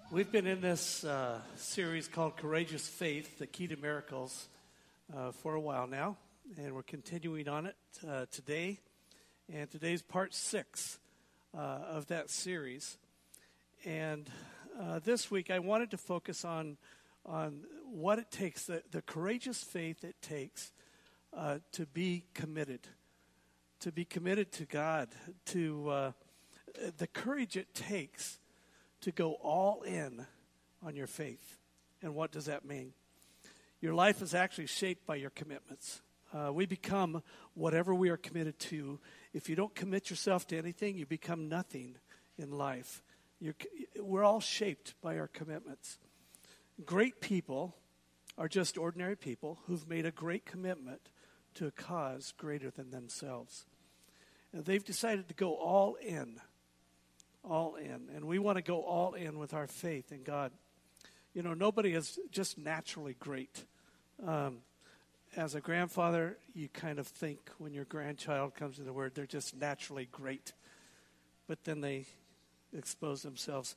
We've been in this series called Courageous Faith, the Key to Miracles, for a while now, and we're continuing on it today. And today's part 6 of that series. And this week I wanted to focus on what it takes, the courageous faith it takes to be committed to God, to the courage it takes to go all in on your faith. And what does that mean? Your life is actually shaped by your commitments. We become whatever we are committed to. If you don't commit yourself to anything, you become nothing in life. We're all shaped by our commitments. Great people are just ordinary people who've made a great commitment to a cause greater than themselves. And they've decided to go all in. And we want to go all in with our faith in God. You know, nobody is just naturally great. As a grandfather, you kind of think when your grandchild comes to the word, they're just naturally great. But then they expose themselves.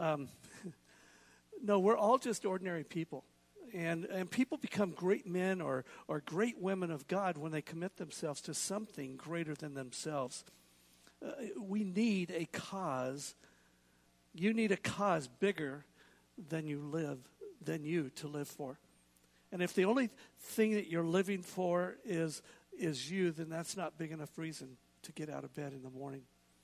No, we're all just ordinary people. And people become great men or great women of God when they commit themselves to something greater than themselves. We need a cause. You need a cause bigger than you to live for. And if the only thing that you're living for is you, then that's not big enough reason to get out of bed in the morning.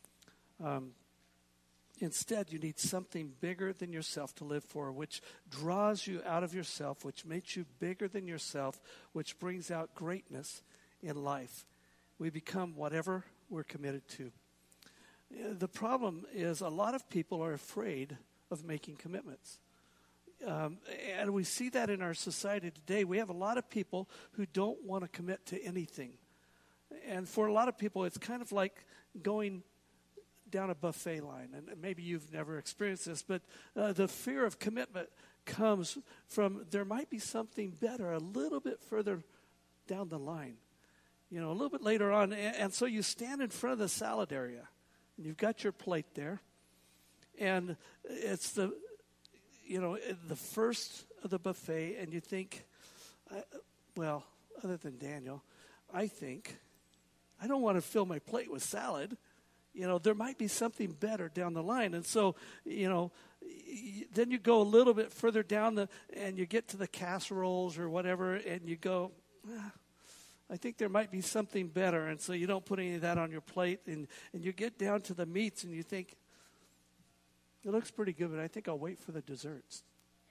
Instead, you need something bigger than yourself to live for, which draws you out of yourself, which makes you bigger than yourself, which brings out greatness in life. We become whatever we're committed to. The problem is a lot of people are afraid of making commitments. And we see that in our society today. We have a lot of people who don't want to commit to anything. And for a lot of people, it's kind of like going down a buffet line. And maybe you've never experienced this, but the fear of commitment comes from there might be something better a little bit further down the line. You know, a little bit later on. And so you stand in front of the salad area. And you've got your plate there. And it's the first of the buffet. And you think, well, other than Daniel, I think I don't want to fill my plate with salad. You know, there might be something better down the line. And so, you know, then you go a little bit further down and you get to the casseroles or whatever. And you go, I think there might be something better, and so you don't put any of that on your plate, and you get down to the meats, and you think, it looks pretty good, but I think I'll wait for the desserts.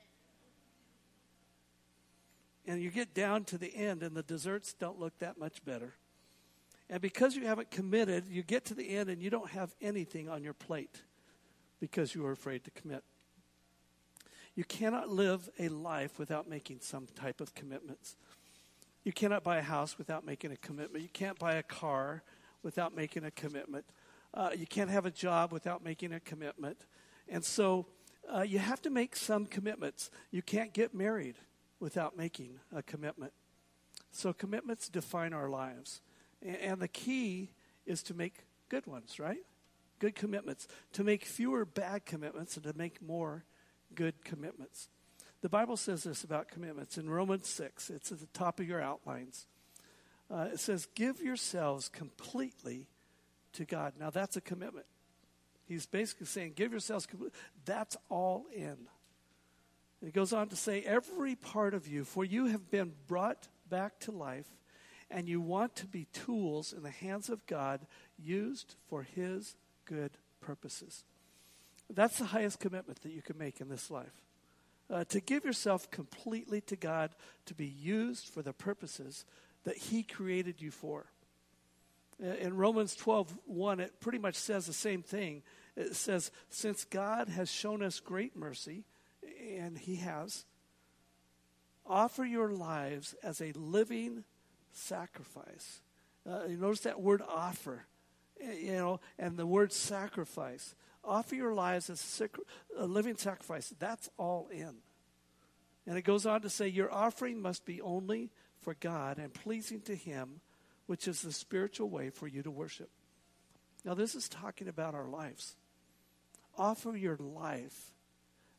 And you get down to the end, and the desserts don't look that much better. And because you haven't committed, you get to the end, and you don't have anything on your plate because you were afraid to commit. You cannot live a life without making some type of commitments. You cannot buy a house without making a commitment. You can't buy a car without making a commitment. You can't have a job without making a commitment. And so you have to make some commitments. You can't get married without making a commitment. So commitments define our lives. And the key is to make good ones, right? Good commitments. To make fewer bad commitments and to make more good commitments. The Bible says this about commitments in Romans 6. It's at the top of your outlines. It says, give yourselves completely to God. Now, that's a commitment. He's basically saying, give yourselves completely. That's all in. And it goes on to say, every part of you, for you have been brought back to life, and you want to be tools in the hands of God used for his good purposes. That's the highest commitment that you can make in this life. To give yourself completely to God, to be used for the purposes that he created you for. In Romans 12:1, it pretty much says the same thing. It says, since God has shown us great mercy, and he has, offer your lives as a living sacrifice. You notice that word offer, and the word sacrifice. Offer your lives as a living sacrifice. That's all in. And it goes on to say, your offering must be only for God and pleasing to him, which is the spiritual way for you to worship. Now, this is talking about our lives. Offer your life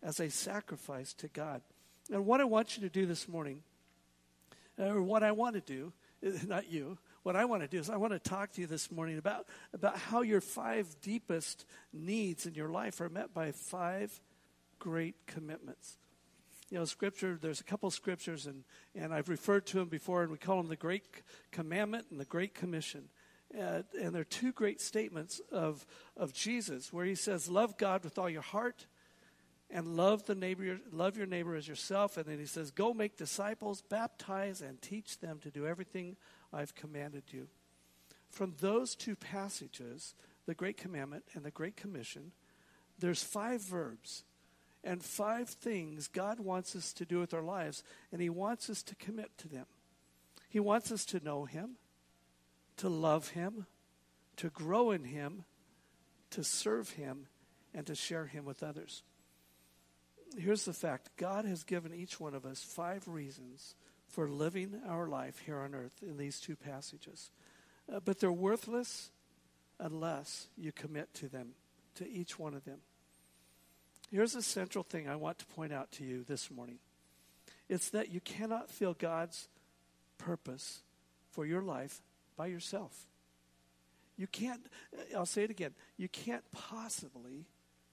as a sacrifice to God. And what I want you to do this morning, or what I want to do, not you, what I want to do is I want to talk to you this morning about how your 5 deepest needs in your life are met by 5 great commitments. You know, Scripture, there's a couple scriptures, and I've referred to them before, and we call them the Great Commandment and the Great Commission. And they're 2 great statements of Jesus, where he says, love God with all your heart, and love your neighbor as yourself. And then he says, go make disciples, baptize, and teach them to do everything I've commanded you. From those 2 passages, the Great Commandment and the Great Commission, there's 5 verbs and 5 things God wants us to do with our lives, and he wants us to commit to them. He wants us to know him, to love him, to grow in him, to serve him, and to share him with others. Here's the fact. God has given each one of us 5 reasons for living our life here on earth in these 2 passages. But they're worthless unless you commit to them, to each one of them. Here's the central thing I want to point out to you this morning. It's that you cannot feel God's purpose for your life by yourself. You can't, I'll say it again, you can't possibly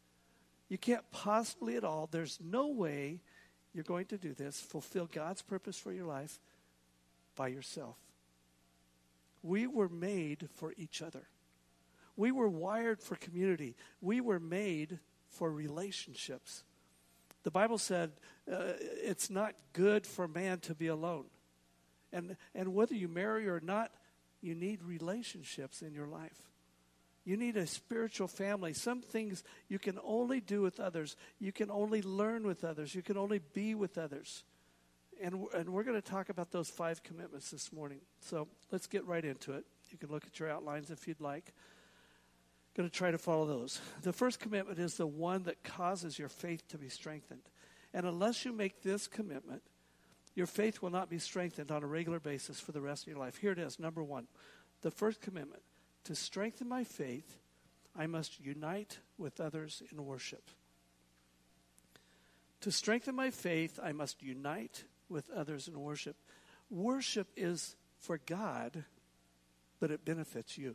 at all, there's no way you're going to do this, fulfill God's purpose for your life by yourself. We were made for each other. We were wired for community. We were made for relationships. The Bible said it's not good for man to be alone. And whether you marry or not, you need relationships in your life. You need a spiritual family. Some things you can only do with others. You can only learn with others. You can only be with others. And we're going to talk about those 5 commitments this morning. So let's get right into it. You can look at your outlines if you'd like. Going to try to follow those. The first commitment is the one that causes your faith to be strengthened. And unless you make this commitment, your faith will not be strengthened on a regular basis for the rest of your life. Here it is, number 1. The first commitment. To strengthen my faith, I must unite with others in worship. To strengthen my faith, I must unite with others in worship. Worship is for God, but it benefits you.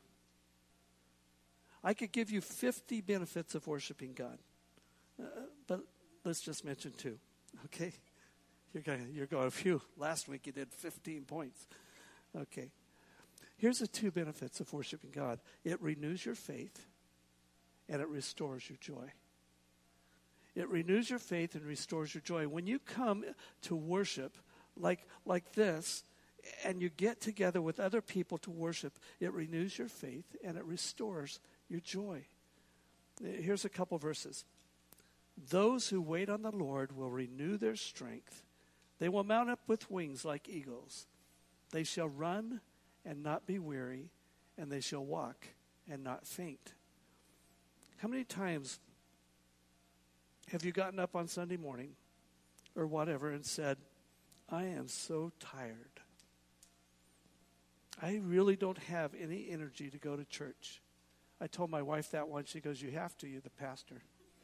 I could give you 50 benefits of worshiping God, but let's just mention 2, okay? You're going, phew, last week you did 15 points. Okay. Here's the 2 benefits of worshiping God. It renews your faith, and it restores your joy. It renews your faith and restores your joy. When you come to worship like this, and you get together with other people to worship, it renews your faith, and it restores your joy. Here's a couple verses. Those who wait on the Lord will renew their strength. They will mount up with wings like eagles. They shall run and not be weary, and they shall walk and not faint. How many times have you gotten up on Sunday morning or whatever and said, I am so tired. I really don't have any energy to go to church. I told my wife that once. She goes, you have to, you're the pastor.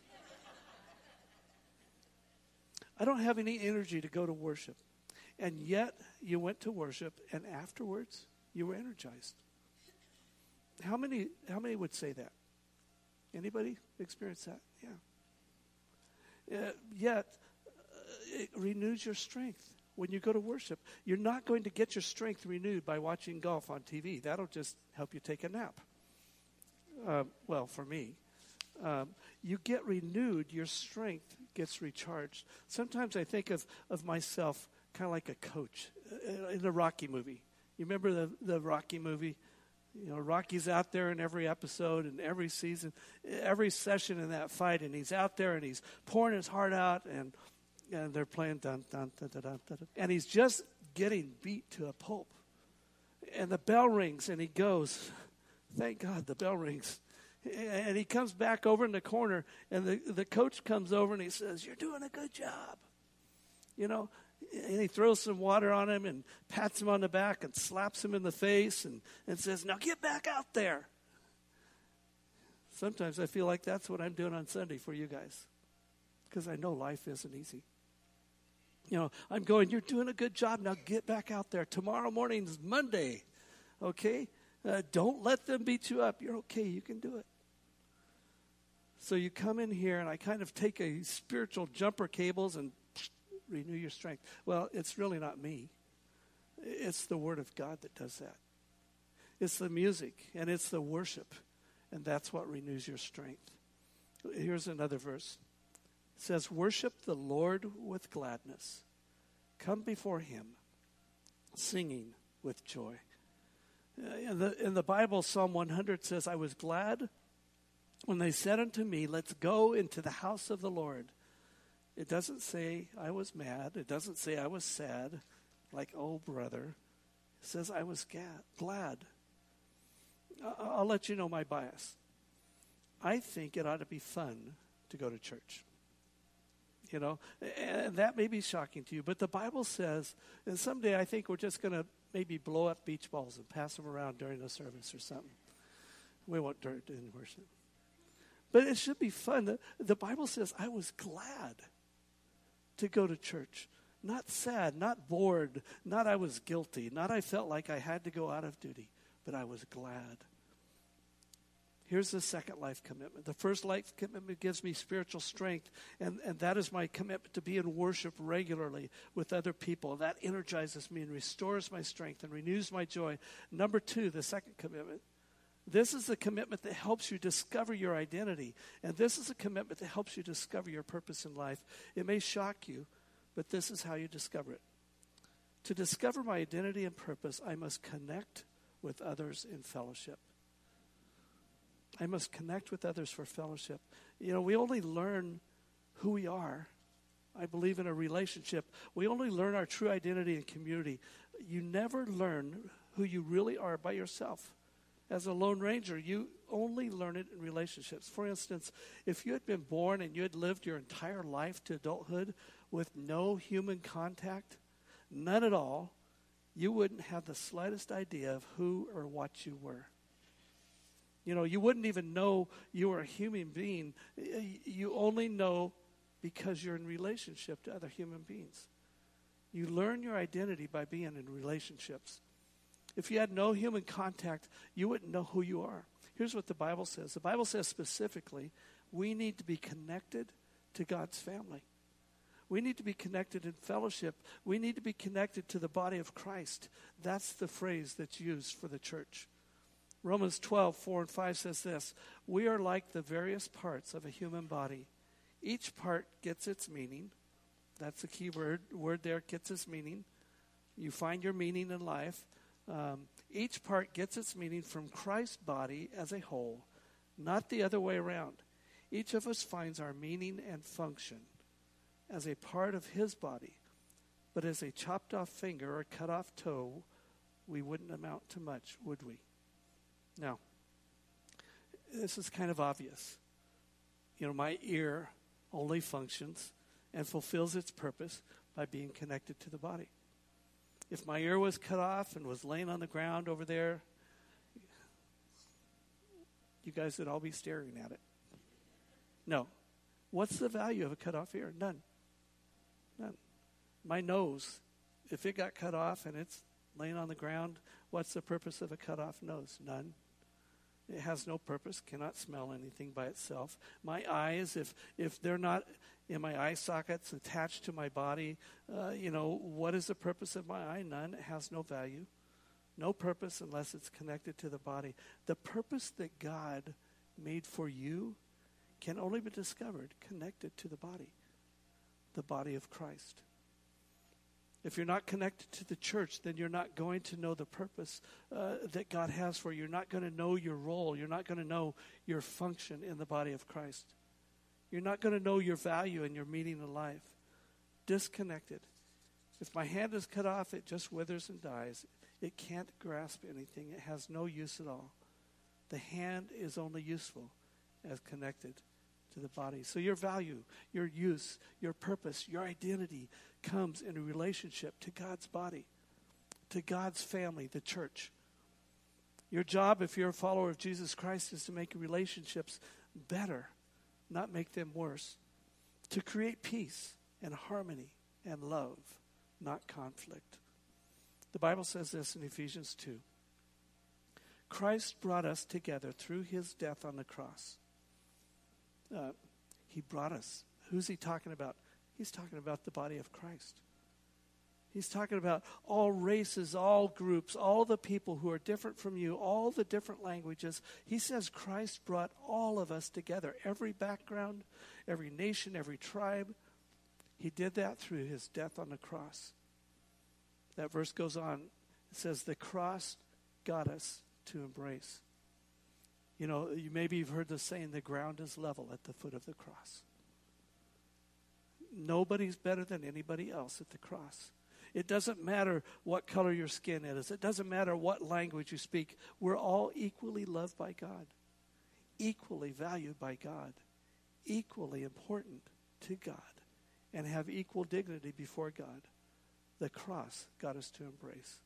I don't have any energy to go to worship. And yet you went to worship, and afterwards you were energized. How many would say that? Anybody experience that? Yeah. Yet it renews your strength. When you go to worship, you're not going to get your strength renewed by watching golf on TV. That'll just help you take a nap. Well, for me. You get renewed, your strength gets recharged. Sometimes I think of myself kind of like a coach in the Rocky movie. You remember the Rocky movie? You know, Rocky's out there in every episode and every season, every session in that fight, and he's out there and he's pouring his heart out, and they're playing dun, dun, dun, dun, dun, dun, dun, and he's just getting beat to a pulp. And the bell rings, and he goes, thank God the bell rings. And he comes back over in the corner, and the coach comes over, and he says, you're doing a good job. You know, and he throws some water on him and pats him on the back and slaps him in the face and says, now get back out there. Sometimes I feel like that's what I'm doing on Sunday for you guys. because I know life isn't easy. I'm going, you're doing a good job. Now get back out there. Tomorrow morning is Monday, okay? Don't let them beat you up. You're okay. You can do it. So you come in here, and I kind of take a spiritual jumper cables and renew your strength. Well, it's really not me. It's the Word of God that does that. It's the music, and it's the worship, and that's what renews your strength. Here's another verse. It says, worship the Lord with gladness. Come before him, singing with joy. In the Bible, Psalm 100 says, I was glad when they said unto me, let's go into the house of the Lord. It doesn't say I was mad. It doesn't say I was sad, like, oh, brother. It says I was glad. I'll let you know my bias. I think it ought to be fun to go to church. And that may be shocking to you, but the Bible says, and someday I think we're just going to maybe blow up beach balls and pass them around during the service or something. We won't do it in worship. But it should be fun. The Bible says I was glad to go to church. Not sad, not bored, not I was guilty, not I felt like I had to go out of duty, but I was glad. Here's the second life commitment. The first life commitment gives me spiritual strength, and that is my commitment to be in worship regularly with other people. That energizes me and restores my strength and renews my joy. Number two, the second commitment. This is the commitment that helps you discover your identity, and this is a commitment that helps you discover your purpose in life. It may shock you, but this is how you discover it. To discover my identity and purpose, I must connect with others in fellowship. I must connect with others for fellowship. We only learn who we are, I believe, in a relationship. We only learn our true identity in community. You never learn who you really are by yourself. As a lone ranger, you only learn it in relationships. For instance, if you had been born and you had lived your entire life to adulthood with no human contact, none at all, you wouldn't have the slightest idea of who or what you were. You wouldn't even know you were a human being. You only know because you're in relationship to other human beings. You learn your identity by being in relationships. If you had no human contact, you wouldn't know who you are. Here's what the Bible says. The Bible says specifically, we need to be connected to God's family. We need to be connected in fellowship. We need to be connected to the body of Christ. That's the phrase that's used for the church. Romans 12:4-5 says this, we are like the various parts of a human body. Each part gets its meaning. That's the key word. Word there, gets its meaning. You find your meaning in life. Each part gets its meaning from Christ's body as a whole, not the other way around. Each of us finds our meaning and function as a part of his body, but as a chopped off finger or cut off toe, we wouldn't amount to much, would we? Now, this is kind of obvious. My ear only functions and fulfills its purpose by being connected to the body. If my ear was cut off and was laying on the ground over there, you guys would all be staring at it. No. What's the value of a cut off ear? None. My nose, if it got cut off and it's laying on the ground, what's the purpose of a cut off nose? None. It has no purpose, cannot smell anything by itself. My eyes, if they're not in my eye sockets attached to my body, what is the purpose of my eye? None. It has no value. No purpose unless it's connected to the body. The purpose that God made for you can only be discovered connected to the body of Christ. If you're not connected to the church, then you're not going to know the purpose that God has for you. You're not going to know your role. You're not going to know your function in the body of Christ. You're not going to know your value and your meaning in life. Disconnected. If my hand is cut off, it just withers and dies. It can't grasp anything. It has no use at all. The hand is only useful as connected to the body. So your value, your use, your purpose, your identity comes in a relationship to God's body, to God's family, the church. Your job, if you're a follower of Jesus Christ, is to make relationships better, not make them worse. to create peace and harmony and love, not conflict. The Bible says this in Ephesians 2. Christ brought us together through his death on the cross. He brought us. Who's he talking about? He's talking about the body of Christ. He's talking about all races, all groups, all the people who are different from you, all the different languages. He says Christ brought all of us together, every background, every nation, every tribe. He did that through his death on the cross. That verse goes on. It says the cross got us to embrace. You know, maybe you've heard the saying, the ground is level at the foot of the cross. Nobody's better than anybody else at the cross. It doesn't matter what color your skin is. It doesn't matter what language you speak. We're all equally loved by God, equally valued by God, equally important to God, and have equal dignity before God. The cross got us to embrace.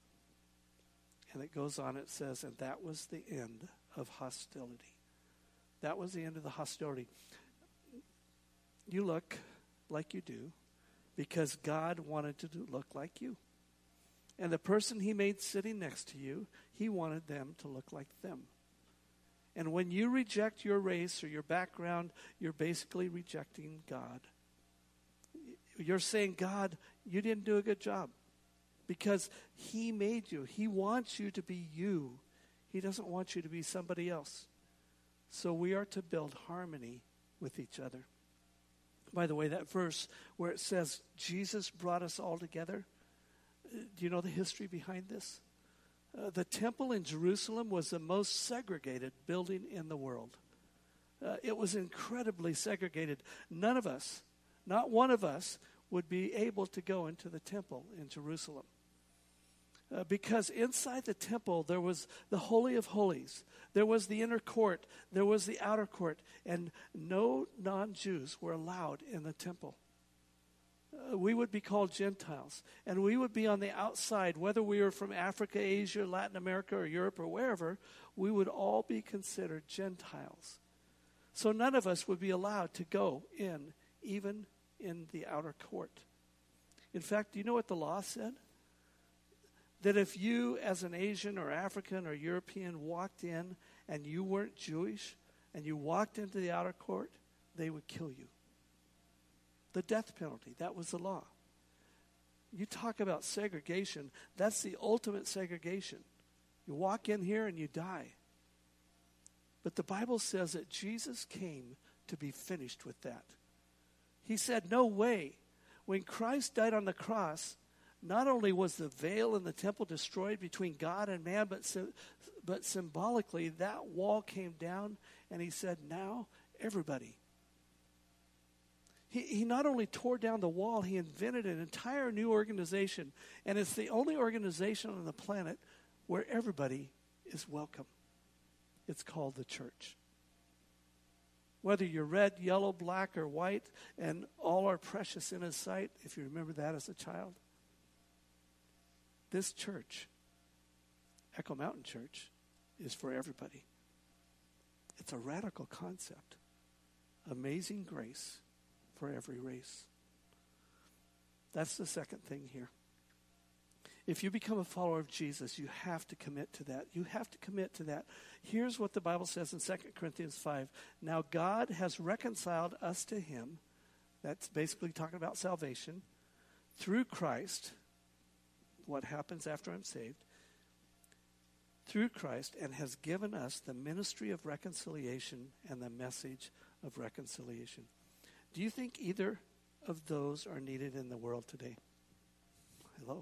And it goes on, it says, and that was the end of hostility. That was the end of the hostility. You look like you do because God wanted to look like you. And the person he made sitting next to you, he wanted them to look like them. And when you reject your race or your background, you're basically rejecting God. You're saying, God, you didn't do a good job because he made you. He wants you to be you. He doesn't want you to be somebody else. So we are to build harmony with each other. By the way, that verse where it says Jesus brought us all together, do you know the history behind this? The temple in Jerusalem was the most segregated building in the world. It was incredibly segregated. None of us, not one of us, would be able to go into the temple in Jerusalem. Because inside the temple, there was the Holy of Holies. There was the inner court. There was the outer court. And no non-Jews were allowed in the temple. We would be called Gentiles. And we would be on the outside. Whether we were from Africa, Asia, Latin America, or Europe, or wherever, we would all be considered Gentiles. So none of us would be allowed to go in, even in the outer court. In fact, do you know what the law said? That if you, as an Asian or African or European, walked in and you weren't Jewish and you walked into the outer court, they would kill you. The death penalty, that was the law. You talk about segregation, that's the ultimate segregation. You walk in here and you die. But the Bible says that Jesus came to be finished with that. He said, no way. When Christ died on the cross, not only was the veil in the temple destroyed between God and man, but symbolically that wall came down, and he said, now everybody. He not only tore down the wall, he invented an entire new organization, and it's the only organization on the planet where everybody is welcome. It's called the church. Whether you're red, yellow, black, or white, and all are precious in his sight, if you remember that as a child. This church, Echo Mountain Church, is for everybody. It's a radical concept. Amazing grace for every race. That's the second thing here. If you become a follower of Jesus, you have to commit to that. You have to commit to that. Here's what the Bible says in 2 Corinthians 5. Now God has reconciled us to him. That's basically talking about salvation. Through Christ. What happens after I'm saved. Through Christ, and has given us the ministry of reconciliation and the message of reconciliation. Do you think either of those are needed in the world today? Hello.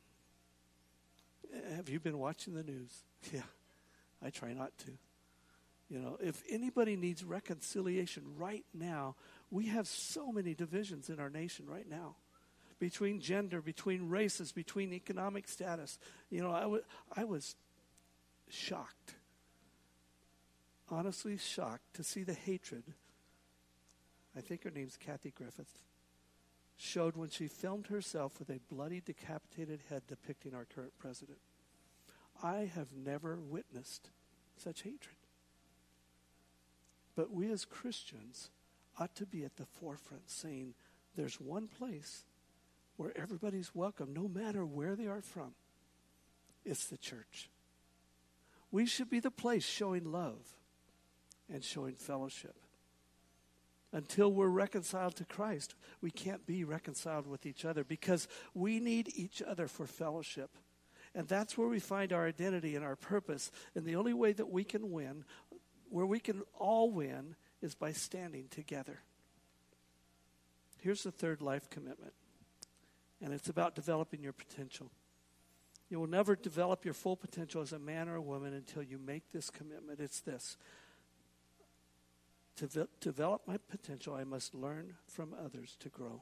Have you been watching the news? Yeah, I try not to. You know, if anybody needs reconciliation right now, we have so many divisions in our nation right now. Between gender, between races, between economic status. You know, I was shocked, honestly shocked to see the hatred, I think her name's Kathy Griffith, showed when she filmed herself with a bloody, decapitated head depicting our current president. I have never witnessed such hatred. But we as Christians ought to be at the forefront, saying there's one place where everybody's welcome, no matter where they are from. It's the church. We should be the place showing love and showing fellowship. Until we're reconciled to Christ, we can't be reconciled with each other because we need each other for fellowship. And that's where we find our identity and our purpose. And the only way that we can win, where we can all win, is by standing together. Here's the third life commitment. And it's about developing your potential. You will never develop your full potential as a man or a woman until you make this commitment. It's this. To develop my potential, I must learn from others to grow.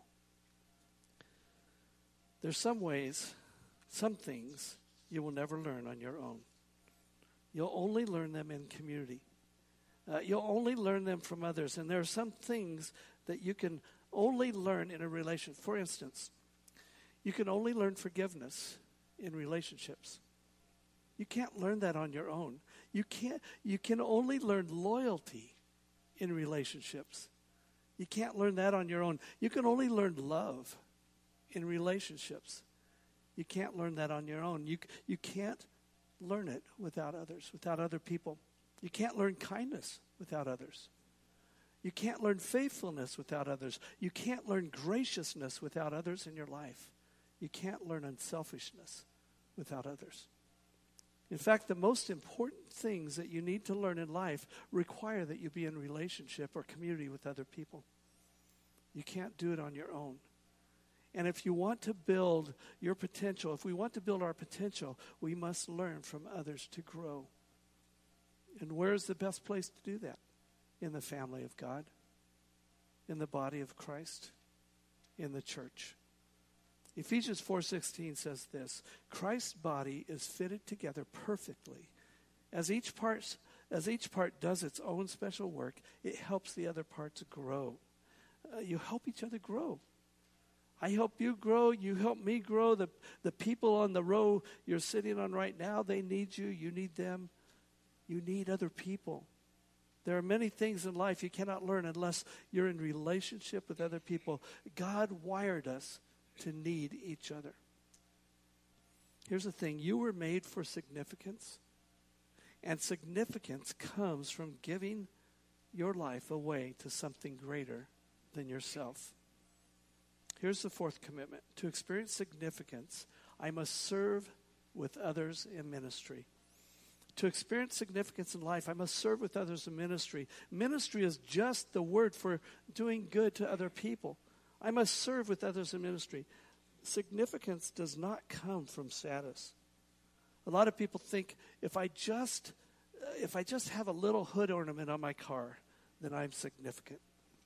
There's some ways, some things you will never learn on your own. You'll only learn them in community. You'll only learn them from others. And there are some things that you can only learn in a relation. For instance, you can only learn forgiveness in relationships. You can't learn that on your own. You can only learn loyalty in relationships. You can't learn that on your own. You can only learn love in relationships. You can't learn that on your own. You can't learn it without others, without other people. You can't learn kindness without others. You can't learn faithfulness without others. You can't learn graciousness without others in your life. You can't learn unselfishness without others. In fact, the most important things that you need to learn in life require that you be in relationship or community with other people. You can't do it on your own. And if you want to build your potential, if we want to build our potential, we must learn from others to grow. And where is the best place to do that? In the family of God, in the body of Christ, in the church. Ephesians 4:16 says this, Christ's body is fitted together perfectly. As each part does its own special work, it helps the other parts grow. You help each other grow. I help you grow. You help me grow. The people on the row you're sitting on right now, they need you. You need them. You need other people. There are many things in life you cannot learn unless you're in relationship with other people. God wired us to need each other. Here's the thing. You were made for significance. And significance comes from giving your life away to something greater than yourself. Here's the fourth commitment. To experience significance, I must serve with others in ministry. To experience significance in life, I must serve with others in ministry. Ministry is just the word for doing good to other people. I must serve with others in ministry. Significance does not come from status. A lot of people think if I just have a little hood ornament on my car, then I'm significant.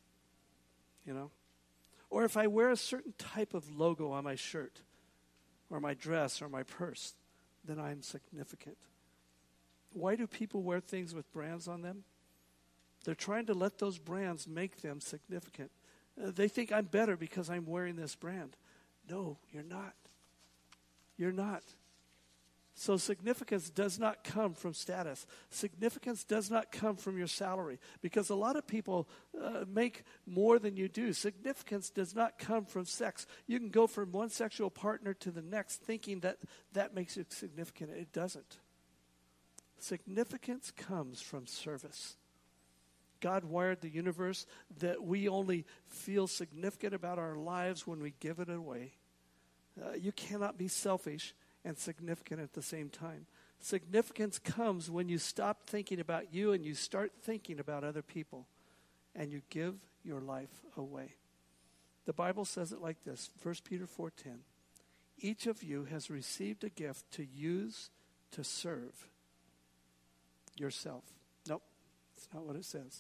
You know? Or if I wear a certain type of logo on my shirt or my dress or my purse, then I'm significant. Why do people wear things with brands on them? They're trying to let those brands make them significant. They think I'm better because I'm wearing this brand. No, you're not. You're not. So significance does not come from status. Significance does not come from your salary because a lot of people make more than you do. Significance does not come from sex. You can go from one sexual partner to the next thinking that makes you significant. It doesn't. Significance comes from service. God wired the universe that we only feel significant about our lives when we give it away. You cannot be selfish and significant at the same time. Significance comes when you stop thinking about you and you start thinking about other people and you give your life away. The Bible says it like this, 1 Peter 4:10. Each of you has received a gift to use to serve yourself. Nope, that's not what it says.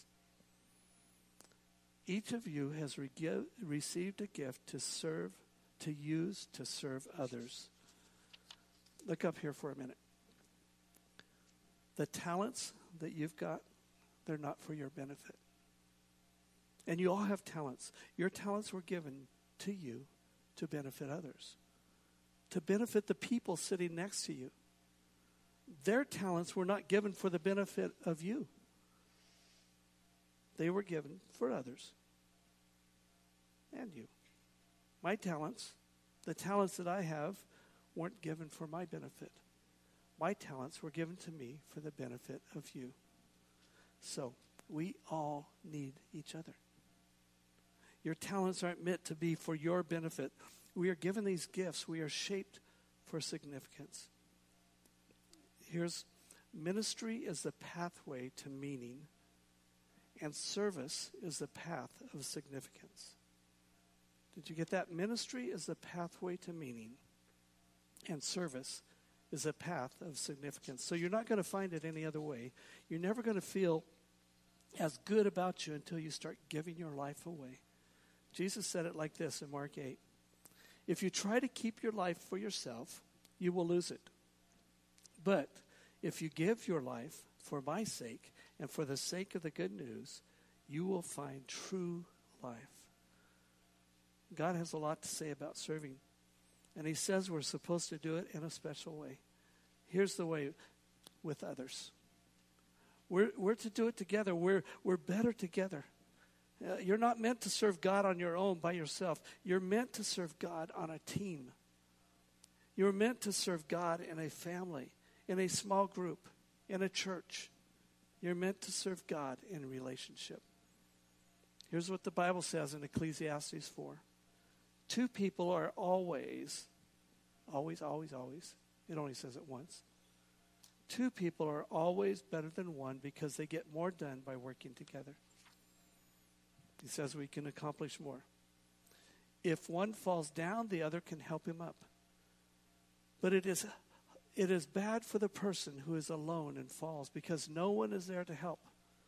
Each of you has received a gift to use to serve others. Look up here for a minute. The talents that you've got, they're not for your benefit. And you all have talents. Your talents were given to you to benefit others, to benefit the people sitting next to you. Their talents were not given for the benefit of you. They were given for others understand you. My talents, the talents that I have, weren't given for my benefit. My talents were given to me for the benefit of you. So we all need each other. Your talents aren't meant to be for your benefit. We are given these gifts. We are shaped for significance. Ministry is the pathway to meaning, and service is the path of significance. Did you get that? Ministry is the pathway to meaning, and service is a path of significance. So you're not going to find it any other way. You're never going to feel as good about you until you start giving your life away. Jesus said it like this in Mark 8. If you try to keep your life for yourself, you will lose it. But if you give your life for my sake and for the sake of the good news, you will find true life. God has a lot to say about serving. And he says we're supposed to do it in a special way. Here's the way: with others. We're to do it together. We're better together. You're not meant to serve God on your own by yourself. You're meant to serve God on a team. You're meant to serve God in a family, in a small group, in a church. You're meant to serve God in relationship. Here's what the Bible says in Ecclesiastes 4. Two people are always, it only says it once. Two people are always better than one because they get more done by working together. He says we can accomplish more. If one falls down, the other can help him up. But it is bad for the person who is alone and falls because no one is there to help.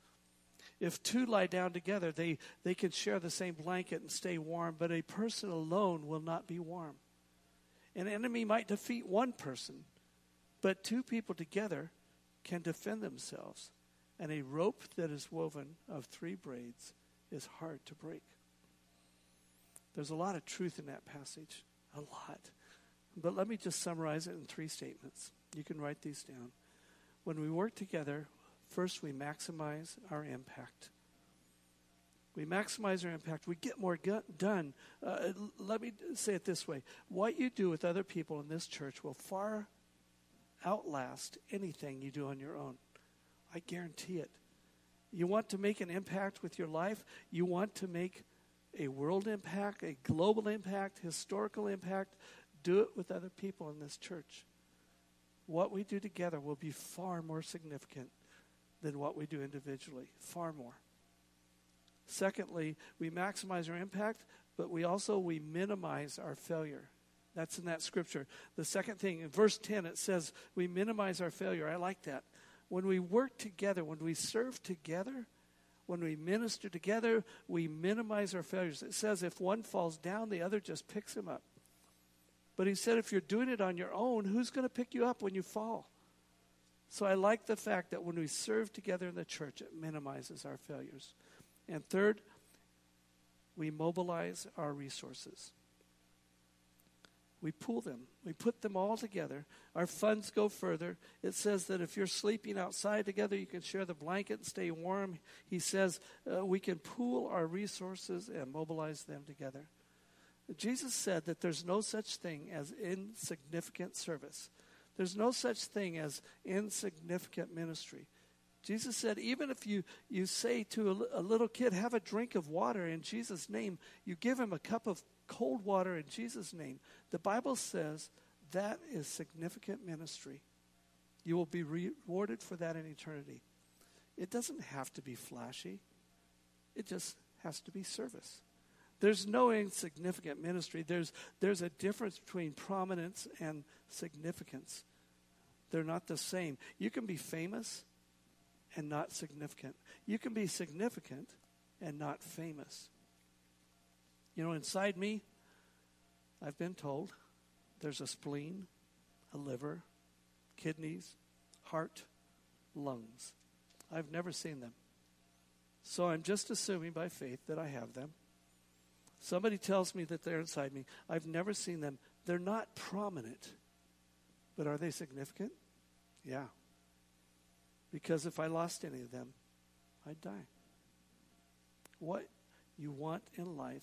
If two lie down together, they can share the same blanket and stay warm, but a person alone will not be warm. An enemy might defeat one person, but two people together can defend themselves. And a rope that is woven of 3 braids is hard to break. There's a lot of truth in that passage, a lot. But let me just summarize it in 3 statements. You can write these down. When we work together, first we maximize our impact. We maximize our impact. We get more done. Let me say it this way. What you do with other people in this church will far outlast anything you do on your own. I guarantee it. You want to make an impact with your life? You want to make a world impact, a global impact, historical impact? Do it with other people in this church. What we do together will be far more significant than what we do individually. Far more. Secondly, we maximize our impact, but we minimize our failure. That's in that scripture. The second thing, in verse 10, it says we minimize our failure. I like that. When we work together, when we serve together, when we minister together, we minimize our failures. It says if one falls down, the other just picks him up. But he said if you're doing it on your own, who's going to pick you up when you fall? So I like the fact that when we serve together in the church, it minimizes our failures. And third, we mobilize our resources. We pool them. We put them all together. Our funds go further. It says that if you're sleeping outside together, you can share the blanket and stay warm. He says we can pool our resources and mobilize them together. Jesus said that there's no such thing as insignificant service. There's no such thing as insignificant ministry. Jesus said even if you say to a little kid, have a drink of water in Jesus' name, you give him a cup of cold water in Jesus' name, the Bible says that is significant ministry. You will be rewarded for that in eternity. It doesn't have to be flashy. It just has to be service. There's no insignificant ministry. There's a difference between prominence and significance. They're not the same. You can be famous and not significant. You can be significant and not famous. You know, inside me, I've been told there's a spleen, a liver, kidneys, heart, lungs. I've never seen them. So I'm just assuming by faith that I have them. Somebody tells me that they're inside me. I've never seen them. They're not prominent. But are they significant? Yeah. Because if I lost any of them, I'd die. What you want in life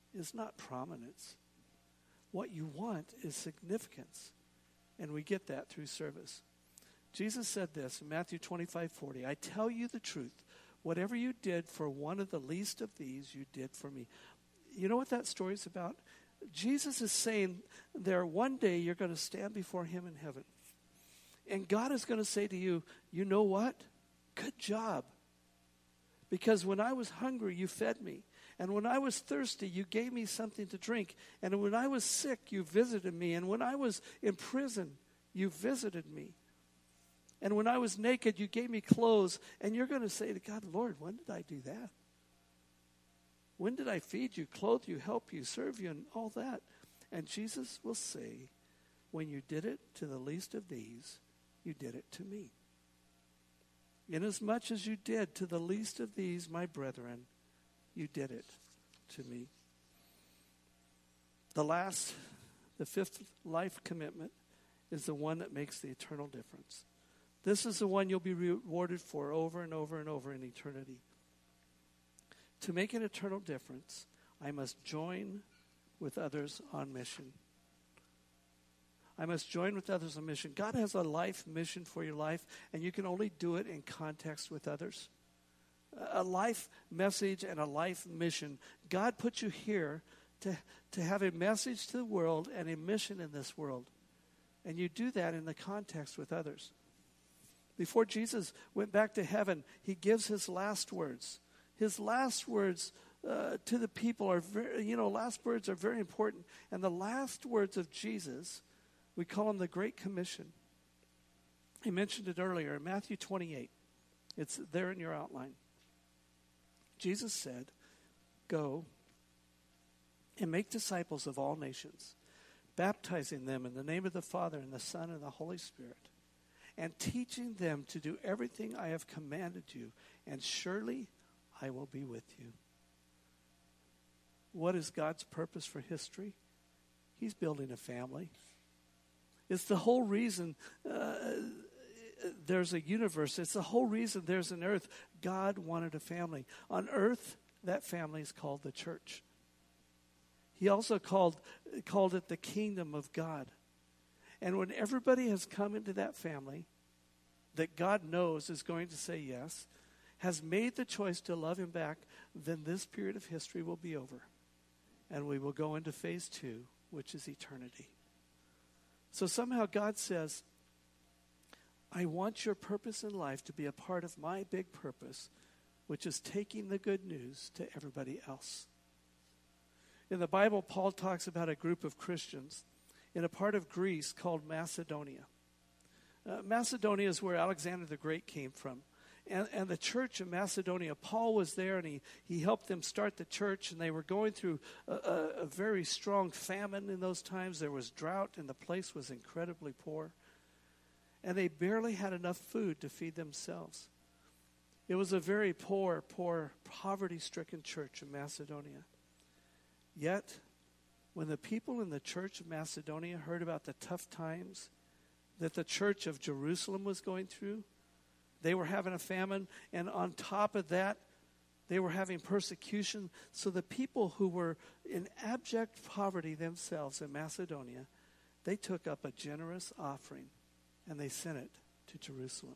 is not prominence. What you want is significance. And we get that through service. Jesus said this in Matthew 25:40, I tell you the truth. Whatever you did for one of the least of these, you did for me. You know what that story is about? Jesus is saying there one day you're going to stand before him in heaven. And God is going to say to you, you know what? Good job. Because when I was hungry, you fed me. And when I was thirsty, you gave me something to drink. And when I was sick, you visited me. And when I was in prison, you visited me. And when I was naked, you gave me clothes. And you're going to say to God, Lord, when did I do that? When did I feed you, clothe you, help you, serve you, and all that? And Jesus will say, when you did it to the least of these, you did it to me. Inasmuch as you did to the least of these, my brethren, you did it to me. The fifth life commitment is the one that makes the eternal difference. This is the one you'll be rewarded for over and over and over in eternity. To make an eternal difference, I must join with others on mission. I must join with others on mission. God has a life mission for your life, and you can only do it in context with others. A life message and a life mission. God put you here to have a message to the world and a mission in this world. And you do that in the context with others. Before Jesus went back to heaven, he gives his last words. His last words to the people are last words are very important. And the last words of Jesus, we call them the Great Commission. He mentioned it earlier in Matthew 28. It's there in your outline. Jesus said, go and make disciples of all nations, baptizing them in the name of the Father and the Son and the Holy Spirit, and teaching them to do everything I have commanded you, and surely I will be with you. What is God's purpose for history? He's building a family. It's the whole reason there's a universe. It's the whole reason there's an earth. God wanted a family. On earth, that family is called the church. He also called it the kingdom of God. And when everybody has come into that family that God knows is going to say yes, has made the choice to love him back, then this period of history will be over. And we will go into phase 2, which is eternity. So somehow God says, I want your purpose in life to be a part of my big purpose, which is taking the good news to everybody else. In the Bible, Paul talks about a group of Christians in a part of Greece called Macedonia. Macedonia is where Alexander the Great came from. And the church in Macedonia, Paul was there and he helped them start the church, and they were going through a very strong famine in those times. There was drought and the place was incredibly poor. And they barely had enough food to feed themselves. It was a very poor, poverty-stricken church in Macedonia. Yet, when the people in the church of Macedonia heard about the tough times that the church of Jerusalem was going through, they were having a famine, and on top of that, they were having persecution. So the people who were in abject poverty themselves in Macedonia, they took up a generous offering, and they sent it to Jerusalem.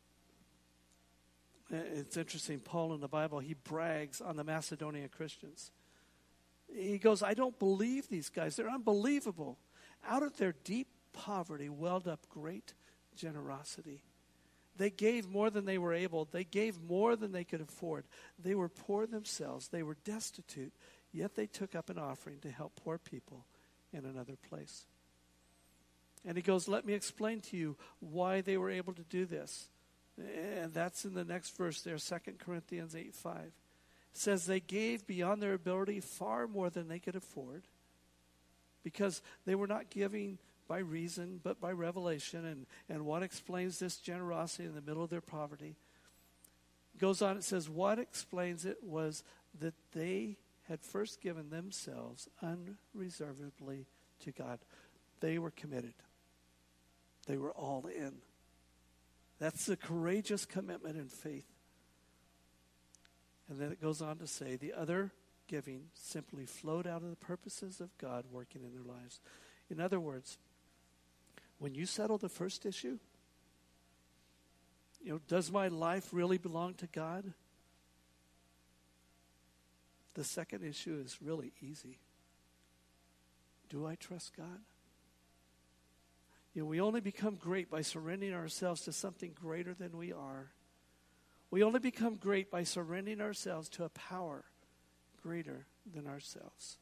It's interesting, Paul in the Bible, he brags on the Macedonian Christians. He goes, I don't believe these guys. They're unbelievable. Out of their deep poverty welled up great generosity. They gave more than they were able. They gave more than they could afford. They were poor themselves. They were destitute. Yet they took up an offering to help poor people in another place. And he goes, let me explain to you why they were able to do this. And that's in the next verse there, 2 Corinthians 8:5. It says they gave beyond their ability far more than they could afford, because they were not giving by reason, but by revelation. And what explains this generosity in the middle of their poverty? It goes on, it says, what explains it was that they had first given themselves unreservedly to God. They were committed. They were all in. That's a courageous commitment in faith. And then it goes on to say, the other giving simply flowed out of the purposes of God working in their lives. In other words, when you settle the first issue, does my life really belong to God? The second issue is really easy. Do I trust God? We only become great by surrendering ourselves to something greater than we are. We only become great by surrendering ourselves to a power greater than ourselves.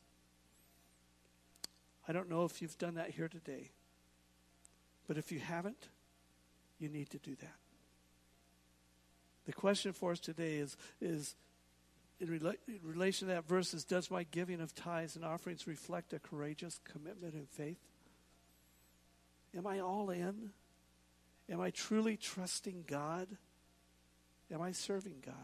I don't know if you've done that here today, but if you haven't, you need to do that. The question for us today is in relation to that verse, is does my giving of tithes and offerings reflect a courageous commitment and faith? Am I all in? Am I truly trusting God? Am I serving God?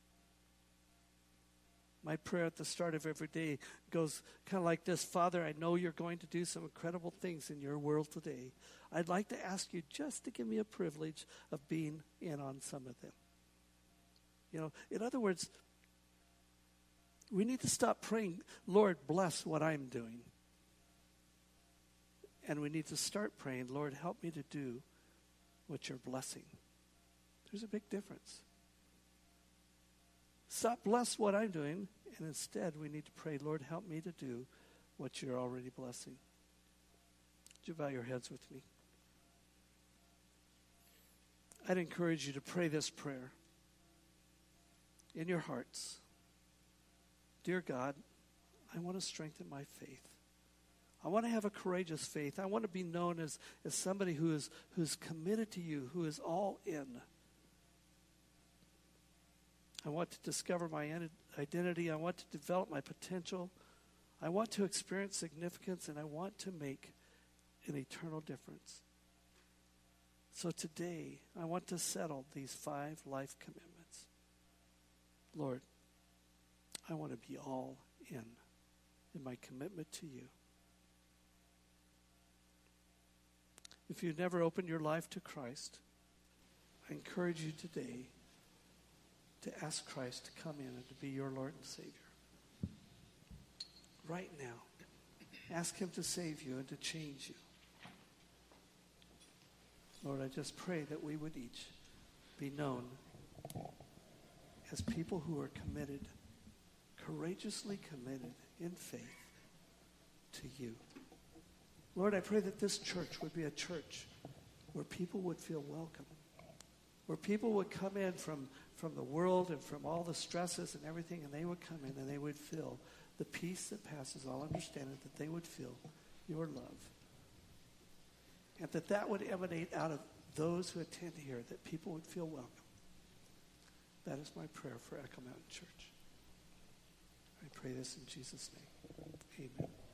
My prayer at the start of every day goes kind of like this. Father, I know you're going to do some incredible things in your world today. I'd like to ask you just to give me a privilege of being in on some of them. In other words, we need to stop praying, Lord, bless what I'm doing. And we need to start praying, Lord, help me to do what you're blessing. There's a big difference. Stop bless what I'm doing, and instead we need to pray, Lord, help me to do what you're already blessing. Would you bow your heads with me? I'd encourage you to pray this prayer in your hearts. Dear God, I want to strengthen my faith. I want to have a courageous faith. I want to be known as somebody who's committed to you, who is all in. I want to discover my identity. I want to develop my potential. I want to experience significance, and I want to make an eternal difference. So today, I want to settle these 5 life commitments. Lord, I want to be all in my commitment to you. If you've never opened your life to Christ, I encourage you today to ask Christ to come in and to be your Lord and Savior. Right now, ask him to save you and to change you. Lord, I just pray that we would each be known as people who are committed, courageously committed in faith to you. Lord, I pray that this church would be a church where people would feel welcome, where people would come in from the world and from all the stresses and everything, and they would come in and they would feel the peace that passes all understanding, that they would feel your love. And that would emanate out of those who attend here, that people would feel welcome. That is my prayer for Echo Mountain Church. I pray this in Jesus' name. Amen.